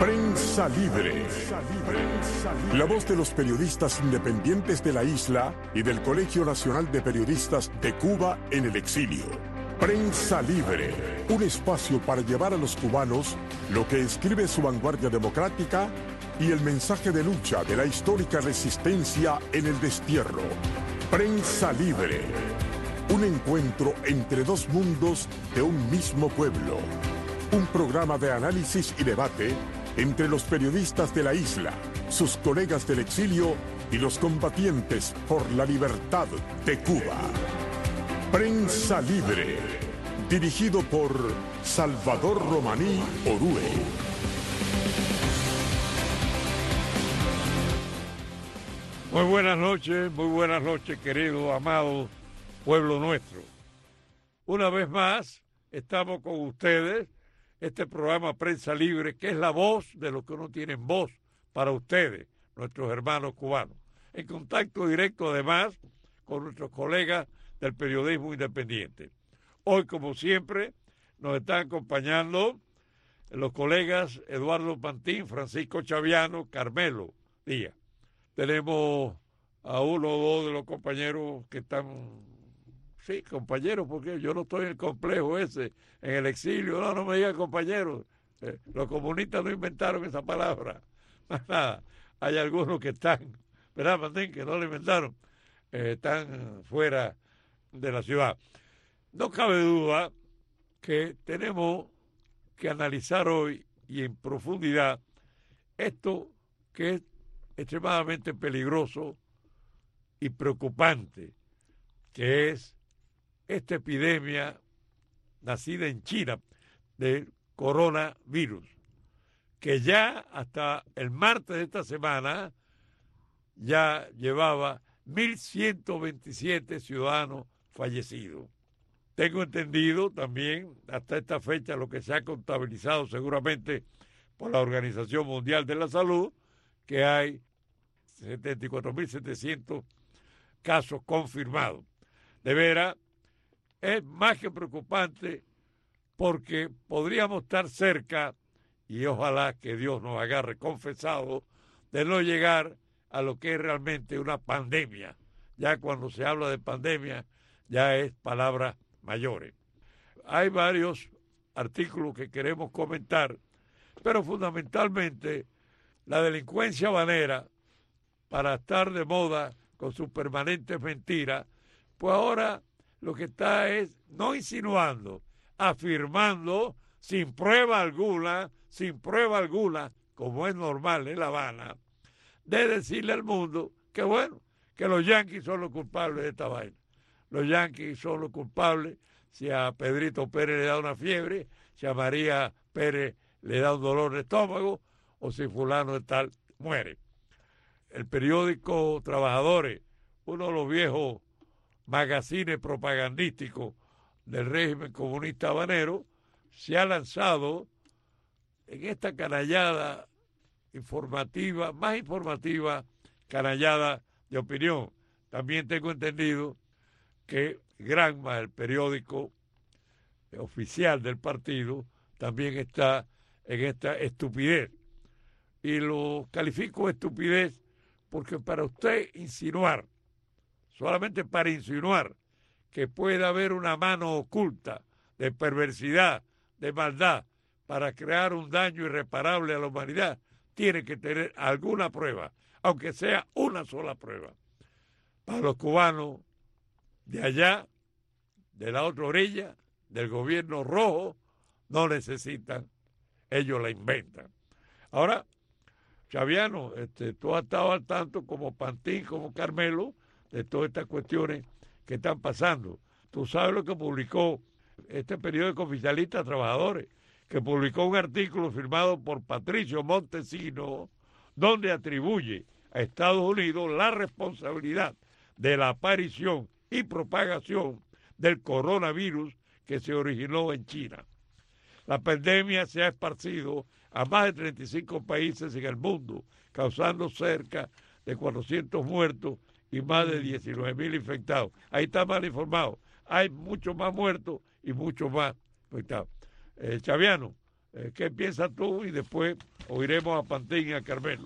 Prensa Libre. La voz de los periodistas independientes de la isla y del Colegio Nacional de Periodistas de Cuba en el exilio. Prensa Libre, un espacio para llevar a los cubanos lo que escribe su vanguardia democrática y el mensaje de lucha de la histórica resistencia en el destierro. Prensa Libre, un encuentro entre dos mundos de un mismo pueblo. Un programa de análisis y debate entre los periodistas de la isla, sus colegas del exilio y los combatientes por la libertad de Cuba. Prensa Libre, dirigido por Salvador Romaní Orue. Muy buenas noches, querido, amado pueblo nuestro. Una vez más, estamos con ustedes, este programa Prensa Libre, que es la voz de los que no tienen voz para ustedes, nuestros hermanos cubanos. En contacto directo, además, con nuestros colegas del periodismo independiente. Hoy, como siempre, nos están acompañando los colegas Eduardo Pantín, Francisco Chaviano, Carmelo Díaz. Tenemos a uno o dos de los compañeros que están, sí, compañeros, porque yo no estoy en el complejo ese, en el exilio, no me digan compañeros, los comunistas no inventaron esa palabra, más nada, hay algunos que están, ¿verdad, Pantín? Que no la inventaron, están fuera de la ciudad. No cabe duda que tenemos que analizar hoy y en profundidad esto que es extremadamente peligroso y preocupante, que es esta epidemia nacida en China del coronavirus, que ya hasta el martes de esta semana ya llevaba 1.127 ciudadanos fallecidos. Tengo entendido también, hasta esta fecha, lo que se ha contabilizado seguramente por la Organización Mundial de la Salud, que hay 74.700 casos confirmados. De veras, es más que preocupante porque podríamos estar cerca, y ojalá que Dios nos agarre confesado, de no llegar a lo que es realmente una pandemia. Ya cuando se habla de pandemia, ya es palabras mayores. Hay varios artículos que queremos comentar, pero fundamentalmente la delincuencia habanera, para estar de moda con sus permanentes mentiras, pues ahora lo que está es no insinuando, afirmando sin prueba alguna, como es normal en La Habana, de decirle al mundo que bueno, que los yanquis son los culpables de esta vaina. Los yanquis son los culpables si a Pedrito Pérez le da una fiebre, si a María Pérez le da un dolor de estómago, o si fulano de tal muere. El periódico Trabajadores, uno de los viejos magazines propagandísticos del régimen comunista habanero, se ha lanzado en esta canallada informativa, más informativa canallada de opinión. También tengo entendido que Granma, el periódico oficial del partido, también está en esta estupidez. Y lo califico de estupidez porque para usted insinuar, solamente para insinuar que pueda haber una mano oculta de perversidad, de maldad, para crear un daño irreparable a la humanidad, tiene que tener alguna prueba, aunque sea una sola prueba. Para los cubanos de allá, de la otra orilla, del gobierno rojo, no necesitan, ellos la inventan. Ahora, Chaviano, tú has estado al tanto como Pantín, como Carmelo, de todas estas cuestiones que están pasando. Tú sabes lo que publicó este periódico oficialista Trabajadores, que publicó un artículo firmado por Patricio Montesino, donde atribuye a Estados Unidos la responsabilidad de la aparición y propagación del coronavirus que se originó en China. La pandemia se ha esparcido a más de 35 países en el mundo, causando cerca de 400 muertos y más de 19.000 infectados. Ahí está mal informado. Hay muchos más muertos y muchos más infectados. Chaviano, ¿Qué piensas tú? Y después oiremos a Pantín y a Carmelo.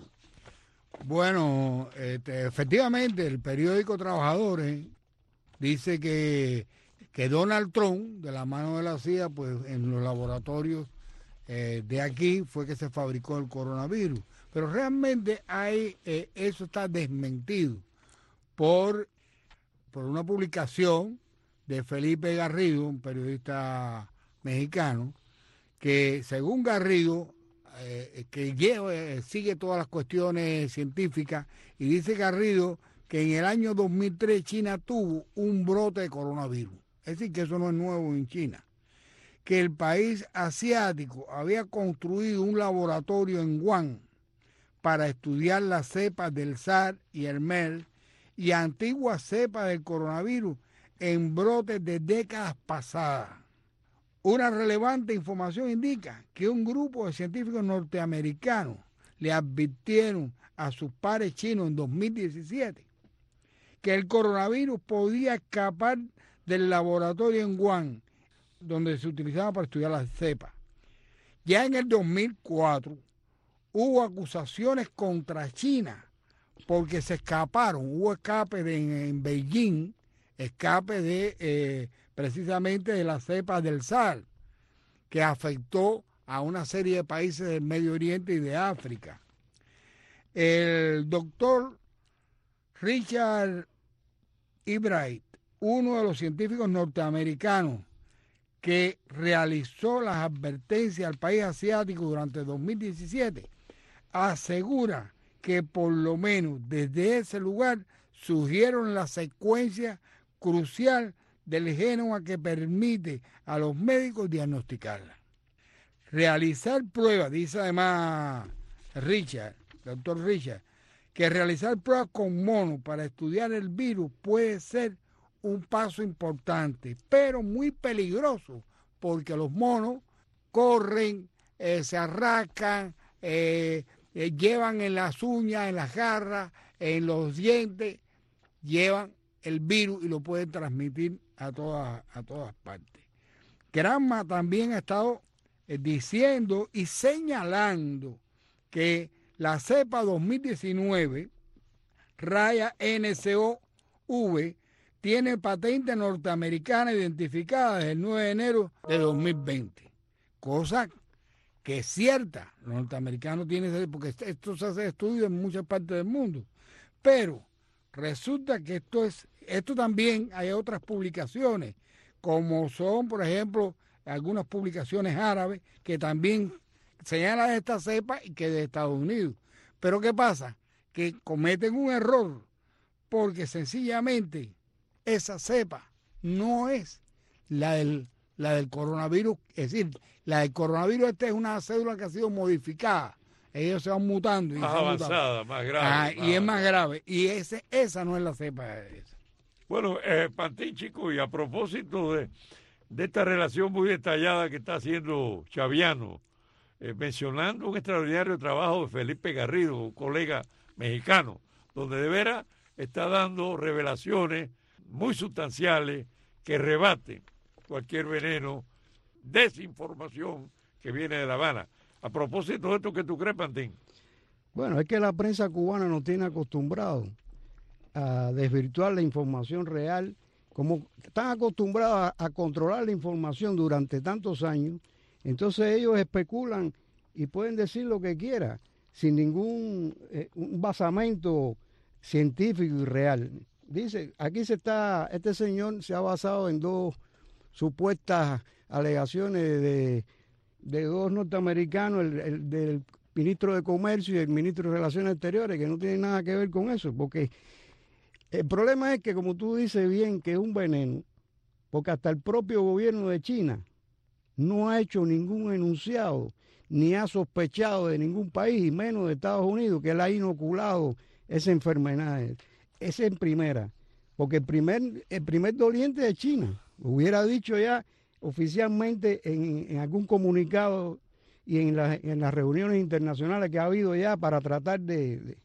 Bueno, efectivamente, el periódico Trabajadores dice que Donald Trump, de la mano de la CIA, pues en los laboratorios de aquí fue que se fabricó el coronavirus. Pero realmente eso está desmentido por una publicación de Felipe Garrido, un periodista mexicano, que según Garrido, que sigue todas las cuestiones científicas, y dice Garrido que en el año 2003 China tuvo un brote de coronavirus. Es decir, que eso no es nuevo en China. Que el país asiático había construido un laboratorio en Wuhan para estudiar las cepas del SARS y el MERS y antiguas cepas del coronavirus en brotes de décadas pasadas. Una relevante información indica que un grupo de científicos norteamericanos le advirtieron a sus pares chinos en 2017 que el coronavirus podía escapar del laboratorio en Wuhan, donde se utilizaba para estudiar las cepas. Ya en el 2004 hubo acusaciones contra China porque se escaparon, hubo escape en Beijing, escape de precisamente de las cepas del SARS, que afectó a una serie de países del Medio Oriente y de África. El doctor Richard Ebright, uno de los científicos norteamericanos que realizó las advertencias al país asiático durante 2017, asegura que por lo menos desde ese lugar surgieron la secuencia crucial del genoma que permite a los médicos diagnosticarla. Realizar pruebas, dice además doctor Richard, que realizar pruebas con monos para estudiar el virus puede ser un paso importante, pero muy peligroso, porque los monos corren, se arrancan, llevan en las uñas, en las garras, en los dientes, llevan el virus y lo pueden transmitir a todas partes. Granma también ha estado diciendo y señalando que la cepa 2019, raya NCOV, tiene patente norteamericana identificada desde el 9 de enero de 2020. Cosa que es cierta. Los norteamericanos tienen, porque esto se hace estudio en muchas partes del mundo. Pero resulta que esto también hay otras publicaciones, como son, por ejemplo, algunas publicaciones árabes que también señalan esta cepa y que es de Estados Unidos. Pero ¿qué pasa? Que cometen un error porque sencillamente esa cepa no es la del coronavirus, es decir, la del coronavirus es una célula que ha sido modificada. Ellos se van mutando. Más avanzada, más grave. Y es más grave. Y esa no es la cepa esa. Bueno, Pantín, chico, y a propósito de esta relación muy detallada que está haciendo Chaviano, mencionando un extraordinario trabajo de Felipe Garrido, un colega mexicano, donde de veras está dando revelaciones muy sustanciales que rebaten cualquier veneno, desinformación que viene de La Habana. A propósito de esto, ¿qué tú crees, Pantín? Bueno, es que la prensa cubana nos tiene acostumbrados a desvirtuar la información real, como están acostumbrados a controlar la información durante tantos años. Entonces ellos especulan y pueden decir lo que quieran sin ningún un basamento científico y real. Dice, aquí este señor se ha basado en dos supuestas alegaciones de dos norteamericanos, el del ministro de Comercio y el ministro de Relaciones Exteriores, que no tienen nada que ver con eso, porque el problema es que, como tú dices bien, que es un veneno, porque hasta el propio gobierno de China no ha hecho ningún enunciado, ni ha sospechado de ningún país, y menos de Estados Unidos, que él ha inoculado esa enfermedad. Esa es en primera, porque el primer doliente de China, hubiera dicho ya oficialmente en algún comunicado y en las reuniones internacionales que ha habido ya para tratar de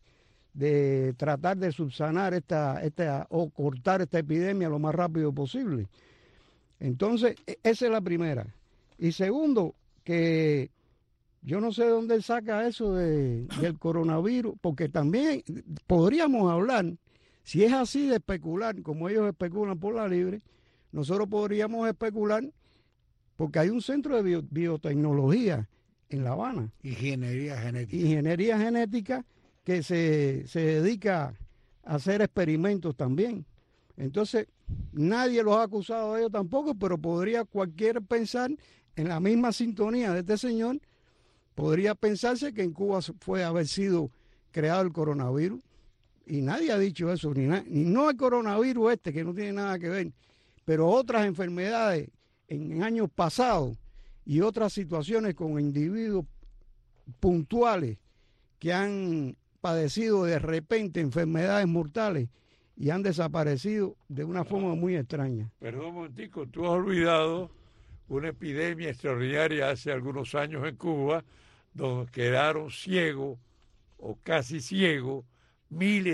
subsanar o cortar esta epidemia lo más rápido posible. Entonces, esa es la primera. Y segundo, que Yo no sé de dónde él saca eso del coronavirus, porque también podríamos hablar, si es así de especular, como ellos especulan por la libre, nosotros podríamos especular porque hay un centro de biotecnología en La Habana. Ingeniería genética. Ingeniería genética que se dedica a hacer experimentos también. Entonces, nadie los ha acusado a ellos tampoco, pero podría cualquiera pensar en la misma sintonía de este señor, podría pensarse que en Cuba fue haber sido creado el coronavirus, y nadie ha dicho eso, ni no el coronavirus que no tiene nada que ver, pero otras enfermedades en años pasados y otras situaciones con individuos puntuales que han padecido de repente enfermedades mortales y han desaparecido de una forma muy extraña. Perdón un momentico, tú has olvidado una epidemia extraordinaria hace algunos años en Cuba, donde quedaron ciegos o casi ciegos miles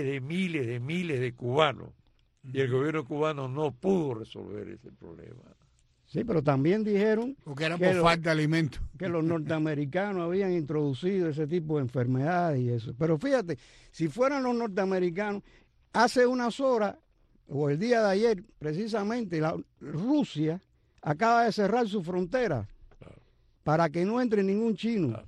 de cubanos. Y el gobierno cubano no pudo resolver ese problema. Sí, pero también dijeron porque era por falta de alimento, que los norteamericanos habían introducido ese tipo de enfermedades y eso. Pero fíjate, si fueran los norteamericanos, hace unas horas o el día de ayer, precisamente, Rusia acaba de cerrar su frontera para que no entre ningún chino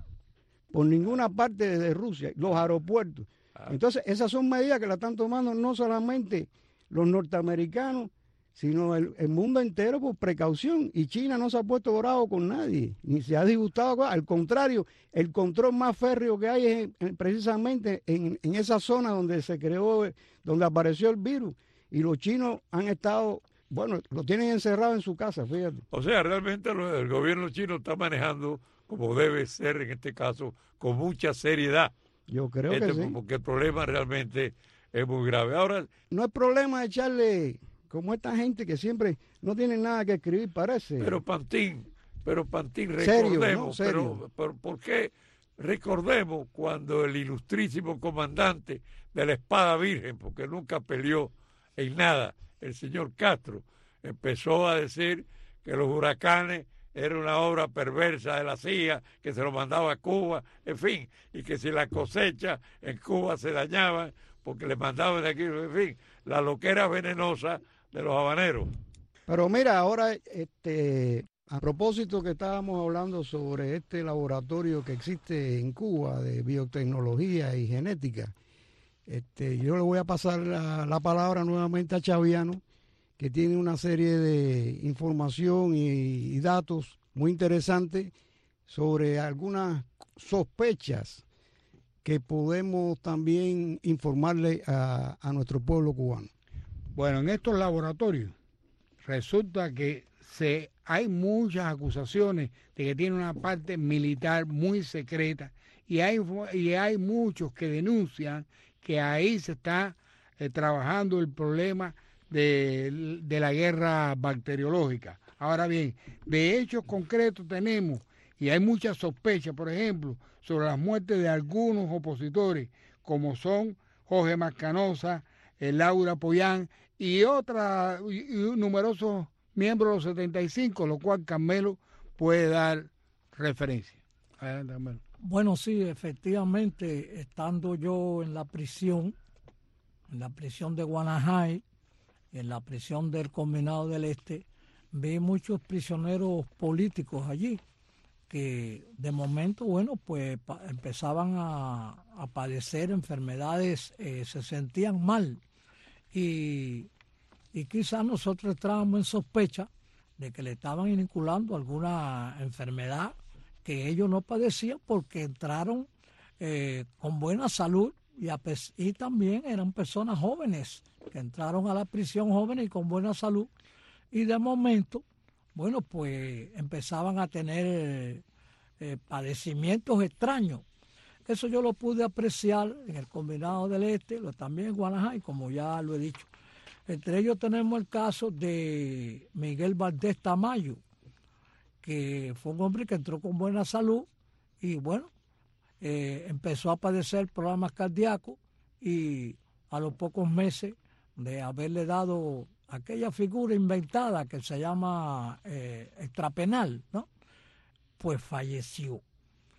por ninguna parte de Rusia, los aeropuertos. Entonces, esas son medidas que la están tomando no solamente los norteamericanos, sino el mundo entero por precaución. Y China no se ha puesto bravo con nadie, ni se ha disgustado. Al contrario, el control más férreo que hay es precisamente en esa zona donde se creó, donde apareció el virus. Y los chinos han estado, bueno, lo tienen encerrado en su casa, fíjate. O sea, realmente el gobierno chino está manejando como debe ser en este caso, con mucha seriedad. Yo creo que sí. Porque el problema realmente es muy grave. Ahora, no es problema de echarle, como esta gente que siempre no tiene nada que escribir, parece. Pero Pantín, recordemos, serio, ¿no? Serio. Pero ¿por qué recordemos cuando el ilustrísimo comandante de la Espada Virgen, porque nunca peleó en nada, el señor Castro, empezó a decir que los huracanes era una obra perversa de la CIA, que se lo mandaba a Cuba, en fin, y que si la cosecha en Cuba se dañaba, porque le mandaban de aquí, en fin, la loquera venenosa de los habaneros. Pero mira, ahora, a propósito que estábamos hablando sobre este laboratorio que existe en Cuba de biotecnología y genética, yo le voy a pasar la palabra nuevamente a Chaviano, que tiene una serie de información y datos muy interesantes sobre algunas sospechas que podemos también informarle a nuestro pueblo cubano. Bueno, en estos laboratorios resulta que hay muchas acusaciones de que tiene una parte militar muy secreta y hay muchos que denuncian que ahí se está trabajando el problema de la guerra bacteriológica. Ahora bien, de hechos concretos tenemos, y hay muchas sospechas, por ejemplo, sobre las muertes de algunos opositores, como son Jorge Mascanosa, Laura Pollán y numerosos miembros de los 75, lo cual Carmelo puede dar referencia. Adelante, Carmelo. Bueno, sí, efectivamente, estando yo en la prisión de Guanajay, en la prisión del Combinado del Este, vi muchos prisioneros políticos allí que de momento, bueno, pues empezaban a padecer enfermedades, se sentían mal y quizás nosotros estábamos en sospecha de que le estaban inoculando alguna enfermedad que ellos no padecían porque entraron con buena salud y también eran personas jóvenes que entraron a la prisión jóvenes y con buena salud y de momento, bueno, pues empezaban a tener padecimientos extraños. Eso yo lo pude apreciar en el Combinado del Este, también en Guanajay, como ya lo he dicho. Entre ellos tenemos el caso de Miguel Valdés Tamayo, que fue un hombre que entró con buena salud y bueno, empezó a padecer problemas cardíacos y a los pocos meses de haberle dado aquella figura inventada que se llama extrapenal, ¿no? Pues falleció.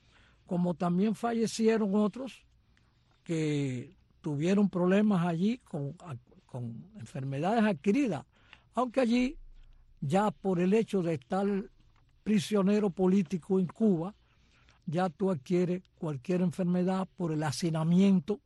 como también fallecieron otros que tuvieron problemas allí con enfermedades adquiridas, aunque allí ya por el hecho de estar prisionero político en Cuba, ya tú adquieres cualquier enfermedad por el hacinamiento,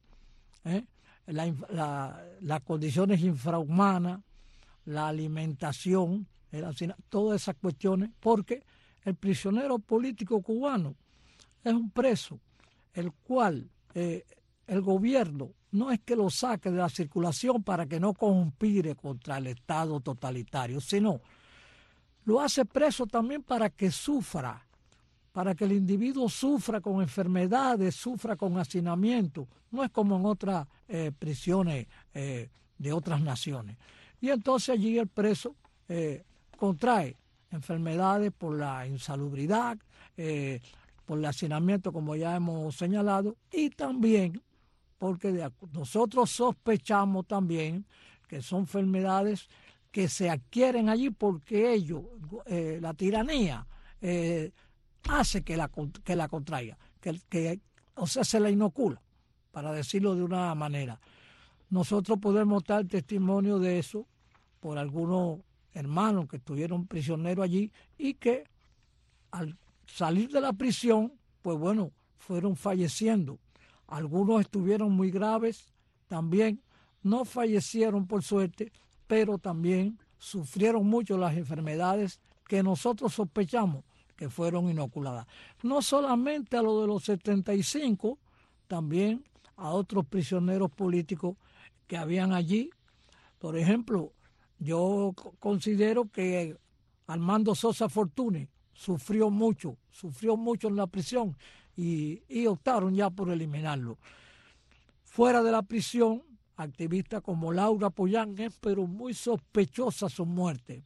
las condiciones infrahumanas, la alimentación, todas esas cuestiones, porque el prisionero político cubano es un preso, el cual el gobierno no es que lo saque de la circulación para que no conspire contra el Estado totalitario, sino lo hace preso también para que sufra, para que el individuo sufra con enfermedades, sufra con hacinamiento. No es como en otras prisiones de otras naciones. Y entonces allí el preso contrae enfermedades por la insalubridad, por el hacinamiento, como ya hemos señalado, y también porque nosotros sospechamos también que son enfermedades que se adquieren allí porque ellos, la tiranía, hace que la contraiga, o sea, se la inocula, para decirlo de una manera. Nosotros podemos dar testimonio de eso por algunos hermanos que estuvieron prisioneros allí y que al salir de la prisión, pues bueno, fueron falleciendo. Algunos estuvieron muy graves, también no fallecieron por suerte, pero también sufrieron mucho las enfermedades que nosotros sospechamos que fueron inoculadas. No solamente a lo de los 75, también a otros prisioneros políticos que habían allí. Por ejemplo, yo considero que Armando Sosa Fortuny sufrió mucho en la prisión y optaron ya por eliminarlo. Fuera de la prisión, activistas como Laura Pollán, pero muy sospechosa su muerte,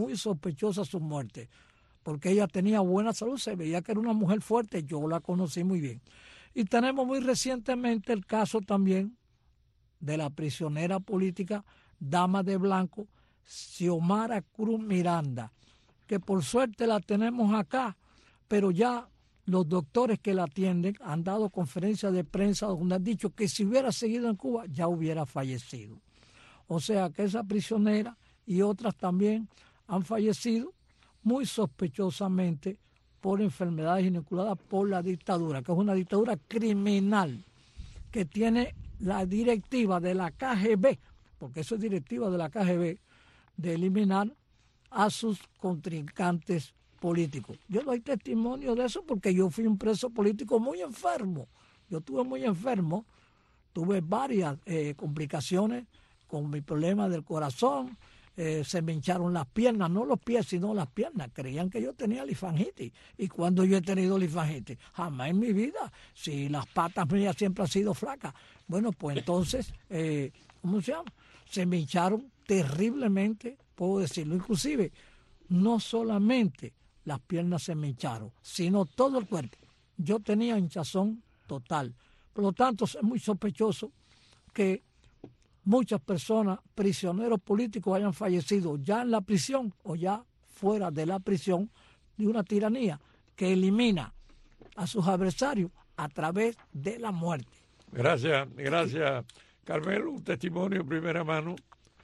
porque ella tenía buena salud, se veía que era una mujer fuerte, yo la conocí muy bien. Y tenemos muy recientemente el caso también de la prisionera política, dama de blanco, Xiomara Cruz Miranda, que por suerte la tenemos acá, pero ya los doctores que la atienden han dado conferencias de prensa donde han dicho que si hubiera seguido en Cuba ya hubiera fallecido. O sea que esa prisionera y otras también han fallecido muy sospechosamente por enfermedades inoculadas por la dictadura, que es una dictadura criminal que tiene la directiva de la KGB, porque eso es directiva de la KGB, de eliminar a sus contrincantes políticos. Yo doy testimonio de eso porque yo fui un preso político muy enfermo. Yo estuve muy enfermo, tuve varias complicaciones con mi problema del corazón, se me hincharon las piernas, no los pies, sino las piernas. Creían que yo tenía linfangitis. ¿Y cuando yo he tenido linfangitis? Jamás en mi vida. Si las patas mías siempre han sido flacas. Bueno, pues entonces, ¿cómo se llama? Se me hincharon terriblemente, puedo decirlo. Inclusive, no solamente las piernas se me hincharon, sino todo el cuerpo. Yo tenía hinchazón total. Por lo tanto, es muy sospechoso que muchas personas, prisioneros políticos, hayan fallecido ya en la prisión o ya fuera de la prisión de una tiranía que elimina a sus adversarios a través de la muerte. Gracias, Carmelo. Un testimonio de primera mano,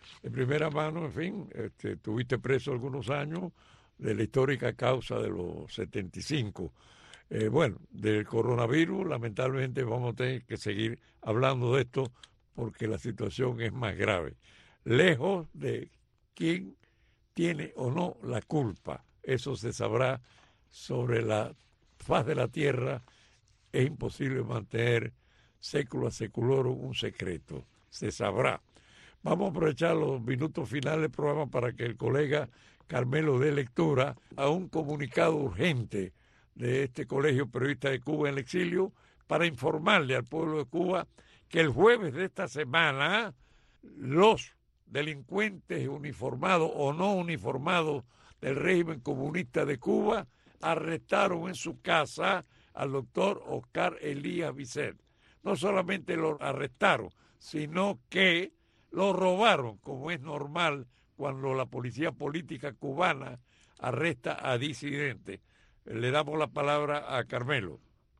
en fin, tuviste preso algunos años de la histórica causa de los 75. Bueno, del coronavirus, lamentablemente vamos a tener que seguir hablando de esto porque la situación es más grave. Lejos de quién tiene o no la culpa, eso se sabrá sobre la faz de la tierra. Es imposible mantener século a seculorum un secreto, se sabrá. Vamos a aprovechar los minutos finales del programa para que el colega Carmelo dé lectura a un comunicado urgente de este Colegio Periodista de Cuba en el Exilio para informarle al pueblo de Cuba que el jueves de esta semana los delincuentes uniformados o no uniformados del régimen comunista de Cuba arrestaron en su casa al doctor Oscar Elías Vicent. No solamente lo arrestaron, sino que lo robaron, como es normal cuando la policía política cubana arresta a disidentes. Le damos la palabra a Carmelo.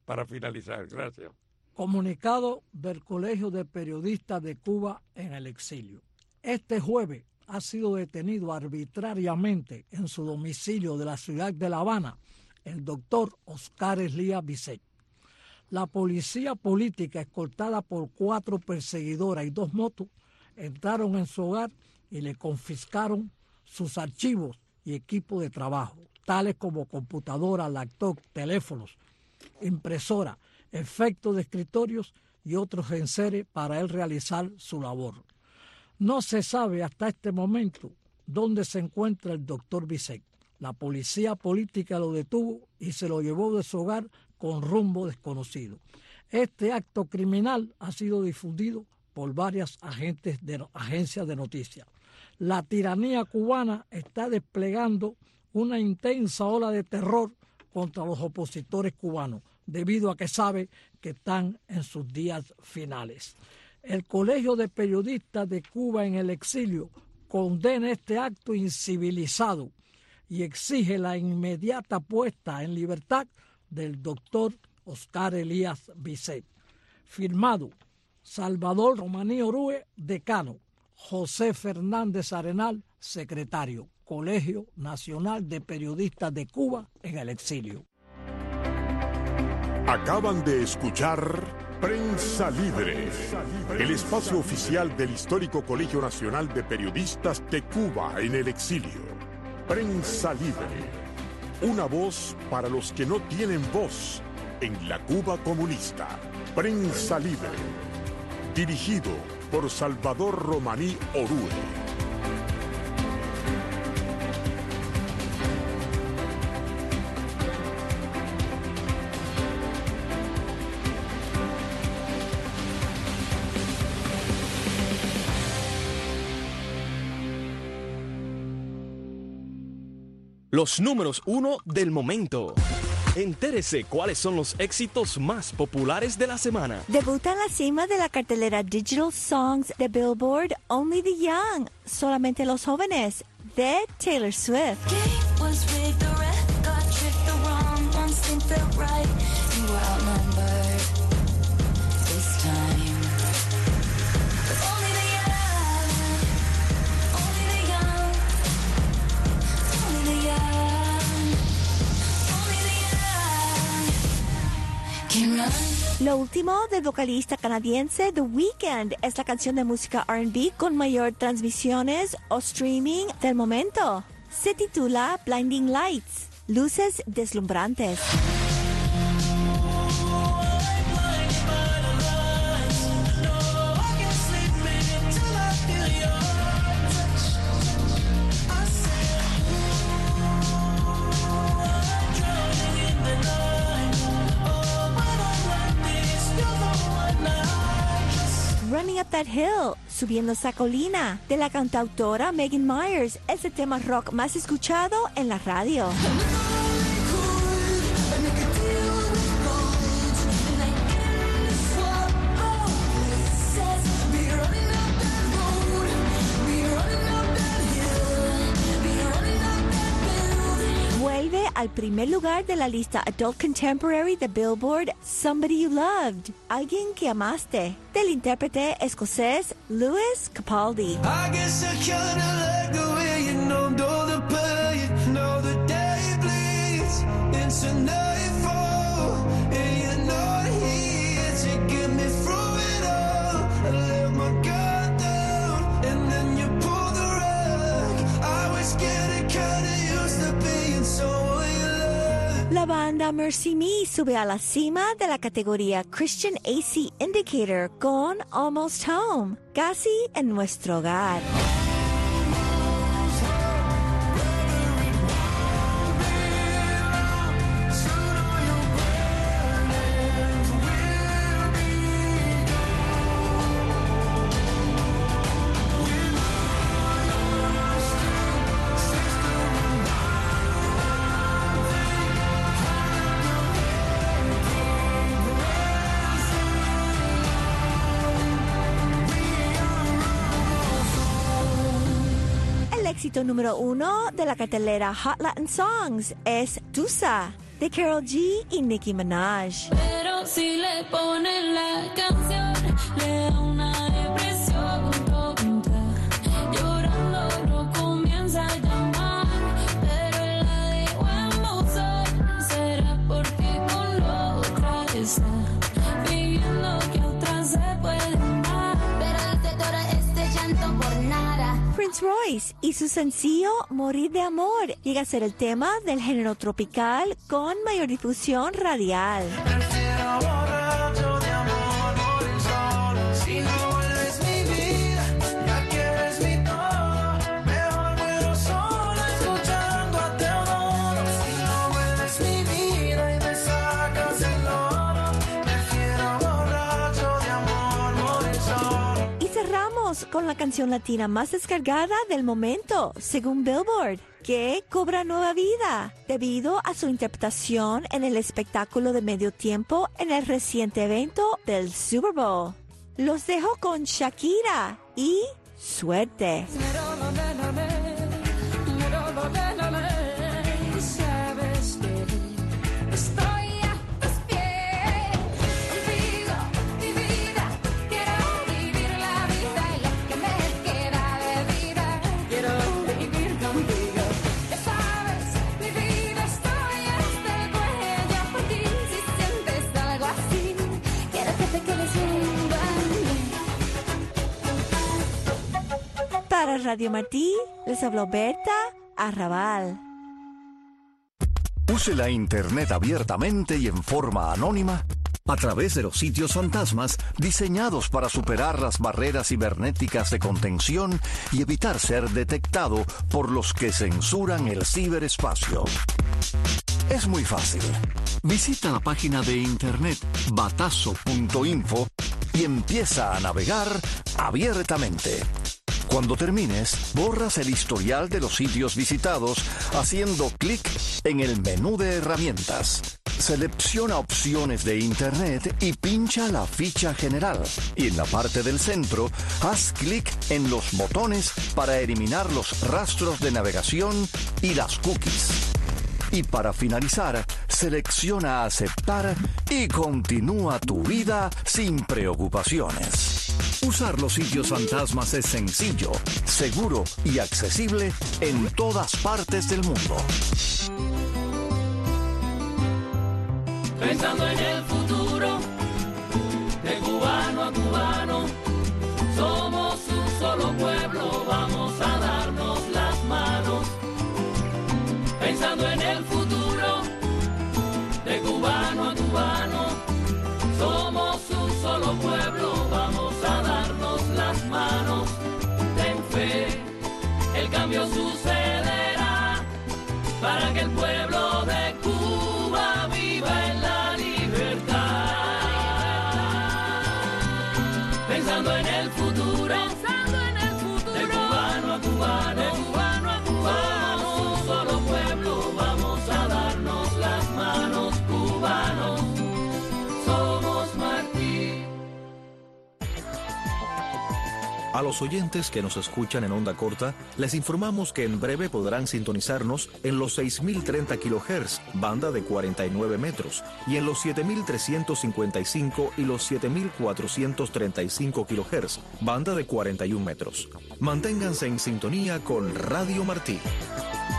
para finalizar. Gracias. Comunicado del Colegio de Periodistas de Cuba en el exilio. Este jueves ha sido detenido arbitrariamente en su domicilio de la ciudad de La Habana el doctor Oscar Elías Bisset. La policía política, escoltada por 4 perseguidoras y 2 motos, entraron en su hogar y le confiscaron sus archivos y equipo de trabajo, tales como computadoras, laptop, teléfonos, impresora, efectos de escritorios y otros enseres para él realizar su labor. No se sabe hasta este momento dónde se encuentra el doctor Bisset. La policía política lo detuvo y se lo llevó de su hogar con rumbo desconocido. Este acto criminal ha sido difundido por varias agencias de noticias. La tiranía cubana está desplegando una intensa ola de terror contra los opositores cubanos, debido a que sabe que están en sus días finales. El Colegio de Periodistas de Cuba en el exilio condena este acto incivilizado y exige la inmediata puesta en libertad del doctor Oscar Elías Bisset. Firmado Salvador Romaní Orue, decano; José Fernández Arenal, secretario. Colegio Nacional de Periodistas de Cuba en el exilio. Acaban de escuchar Prensa Libre, el espacio oficial del histórico Colegio Nacional de Periodistas de Cuba en el exilio. Prensa Libre, una voz para los que no tienen voz en la Cuba comunista. Prensa Libre, dirigido por Salvador Romaní Orue. Los números 1 del momento. Entérese cuáles son los éxitos más populares de la semana. Debuta en la cima de la cartelera Digital Songs de Billboard Only the Young, solamente los jóvenes, de Taylor Swift. Lo último del vocalista canadiense The Weeknd es la canción de música R&B con mayor transmisiones o streaming del momento. Se titula Blinding Lights, luces deslumbrantes. Running Up That Hill, Subiendo esa colina, de la cantautora Megan Myers, es el tema rock más escuchado en la radio. Vuelve al primer lugar de la lista Adult Contemporary de Billboard, Somebody You Loved, Alguien que Amaste, del intérprete escocés Lewis Capaldi. I guess I kinda like the way you know the pain, know the day bleeds into nightfall, and you're not here to get me through it all. I let my guard down, and then you pulled the rug. I was getting kinda used to being so. La banda Mercy Me sube a la cima de la categoría Christian AC Indicator con Almost Home, casi en nuestro hogar. Éxito número 1 de la cartelera Hot Latin Songs es Tusa, de Karol G y Nicki Minaj. Pero si le ponen la canción, le da una depresión tonta. Llorando no comienza a llamar, pero la dejo en buzón. Será porque con otra está viviendo que otra se pueden dar. Pero hace todo este llanto por nada. Prince Royce y su sencillo Morir de Amor llega a ser el tema del género tropical con mayor difusión radial. Prefiero borracho de amor, morir solo. Si no vuelves mi vida, ya que eres mi todo. Mejor muero solo escuchando a Teodoro. Si no vuelves mi vida y me sacas el oro. Prefiero borracho de amor, morir solo. Y cerramos con la canción latina más descargada del momento, según Billboard, que cobra nueva vida debido a su interpretación en el espectáculo de medio tiempo en el reciente evento del Super Bowl. Los dejo con Shakira y Suerte. Sabes que estoy a tus pies. Contigo, mi vida, quiero vivir la vida y lo que me queda de vida. Quiero vivir contigo. Ya sabes, mi vida, estoy hasta el cuello por ti. Si sientes algo así, quiero que te quedes junto a mí. Para Radio Martí, les habló Berta Arrabal. Use la Internet abiertamente y en forma anónima a través de los sitios fantasmas diseñados para superar las barreras cibernéticas de contención y evitar ser detectado por los que censuran el ciberespacio. Es muy fácil. Visita la página de internet batazo.info y empieza a navegar abiertamente. Cuando termines, borras el historial de los sitios visitados haciendo clic en el menú de herramientas. Selecciona opciones de Internet y pincha la ficha general. Y en la parte del centro, haz clic en los botones para eliminar los rastros de navegación y las cookies. Y para finalizar, selecciona aceptar y continúa tu vida sin preocupaciones. Usar los sitios fantasmas es sencillo, seguro y accesible en todas partes del mundo. Pensando en el futuro, de cubano a cubano, somos un solo pueblo, vamos a darnos las manos. Pensando en el futuro, de cubano a cubano, somos un solo pueblo, vamos a darnos las manos. Ten fe, el cambio sucederá para que el pueblo de Cuba viva en la libertad. Pensando en el futuro, de cubano a cubano, somos un solo pueblo, vamos a darnos las manos, cubanos, somos Martí. A los oyentes que nos escuchan en onda corta, les informamos que en breve podrán sintonizarnos en los 6.030 kHz, banda de 49 metros, y en los 7.355 y los 7.435 kHz, banda de 41 metros. Manténganse en sintonía con Radio Martí.